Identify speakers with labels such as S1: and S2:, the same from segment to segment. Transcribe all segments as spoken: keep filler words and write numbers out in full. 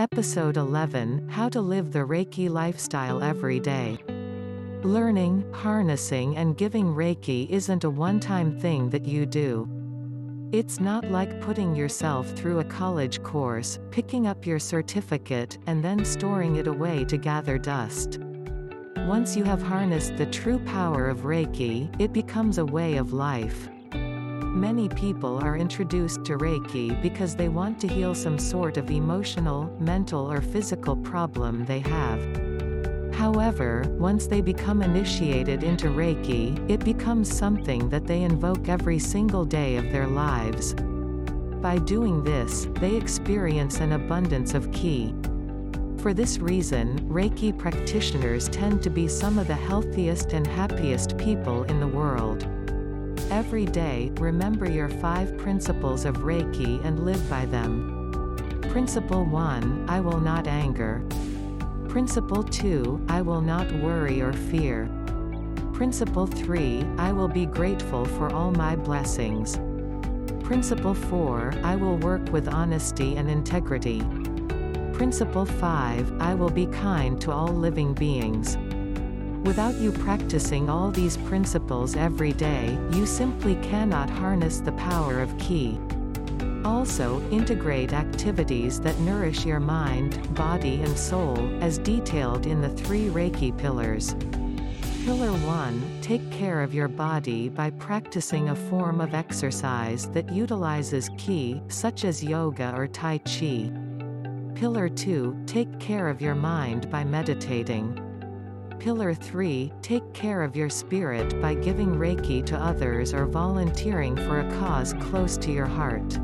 S1: Episode eleven, How to Live the Reiki Lifestyle Every Day. Learning, harnessing and giving Reiki isn't a one-time thing that you do. It's not like putting yourself through a college course, picking up your certificate, and then storing it away to gather dust. Once you have harnessed the true power of Reiki, it becomes a way of life. Many people are introduced to Reiki because they want to heal some sort of emotional, mental or physical problem they have. However, once they become initiated into Reiki, it becomes something that they invoke every single day of their lives. By doing this, they experience an abundance of ki. For this reason, Reiki practitioners tend to be some of the healthiest and happiest people in the world. Every day, remember your five principles of Reiki and live by them. Principle one, I will not anger. Principle two, I will not worry or fear. Principle three, I will be grateful for all my blessings. Principle four, I will work with honesty and integrity. Principle five, I will be kind to all living beings. Without you practicing all these principles every day, you simply cannot harness the power of ki. Also, integrate activities that nourish your mind, body and soul, as detailed in the three Reiki pillars. Pillar one, take care of your body by practicing a form of exercise that utilizes ki, such as yoga or tai chi. Pillar two, take care of your mind by meditating. Pillar three, take care of your spirit by giving Reiki to others or volunteering for a cause close to your heart.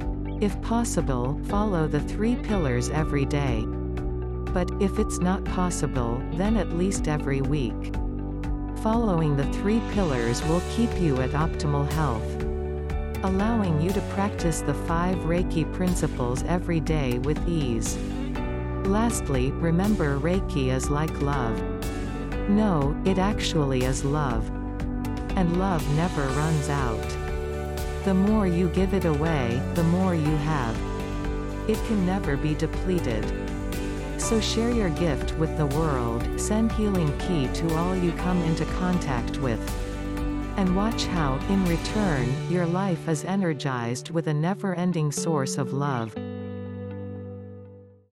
S1: If possible, follow the three pillars every day. But, if it's not possible, then at least every week. Following the three pillars will keep you at optimal health, allowing you to practice the five Reiki principles every day with ease. Lastly, remember Reiki is like love. No, it actually is love. And love never runs out. The more you give it away, the more you have. It can never be depleted. So share your gift with the world, send healing ki to all you come into contact with. And watch how, in return, your life is energized with a never-ending source of love.